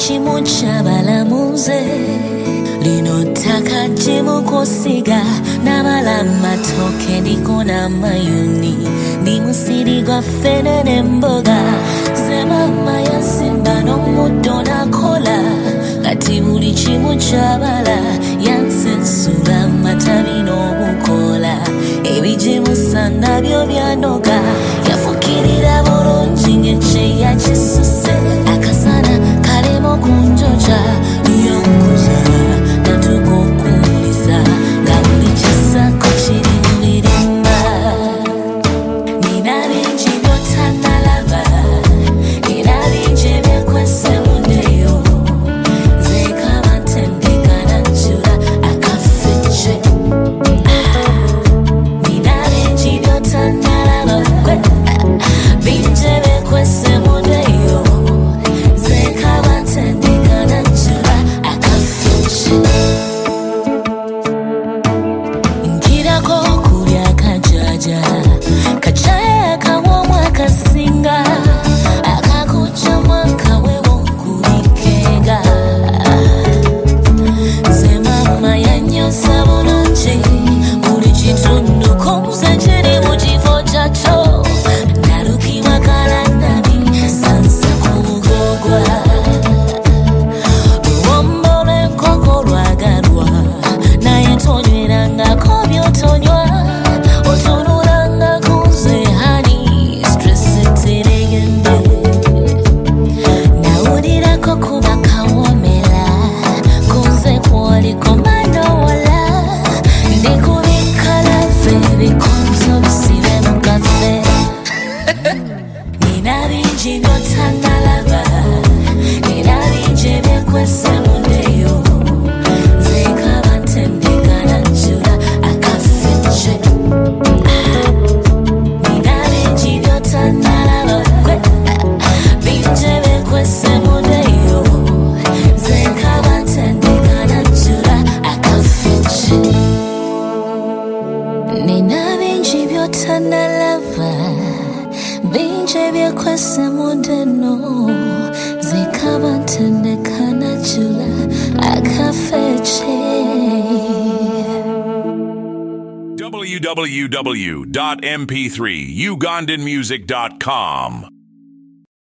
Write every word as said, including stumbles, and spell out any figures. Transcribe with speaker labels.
Speaker 1: chimu kyabalamuze lino ttaka gye kusiga n'abala matooke ndiko n'amayuni ndi musiri gwa ffene n'emboga ze mama yasimba n'omuddo n'akola kati buli kimu kyabala yansensula matabi n'obukola ebigimusa nabyo byanoga yafukirira bulungi ng'ekyeya kisuse akasana kalema okunjoja yonkuza natuka okuwuliza nga buli kisako kiri mu birimba nina bingi by'otannalaba era bingi ebyekwese mundeyo nzeekaba ntendeka najjula akafecce nina bingi by'otannalaba bingi ebyekwese mundeyo nzeekaba ntendeka najjula akafecce nkirako kulya kajaja kacaya kawomu akasinga akakuca mwaka wewonkulikenga ze mama yanyosa bulungi buli kitundu konse kiri mu kifo kyakyo nalukibwa kalanabi sansa ku bugogwa luwombo lw'enkoko lwagalwa naye tonywerangako by'otonywa otunulanga ku nze hani stress eteregende nawulirako kuba kawomera ku nze kwoliko manowala ndikubikalafe bikonzo bisibe mu kafe nina bingi by'otannalaba era bingi ebyekwese mundeyo nzeekaba ntendeka najjula akafecce nina bingi by'otannalaba bingi ebyekwese mundeyo nzeekaba ntendeka najjula akafecce nina bingi by'otannalaba bingi ebyekwese mundeno nzeekaba ntendeka najjula akafecce
Speaker 2: w w w dot m p three ugandan music dot com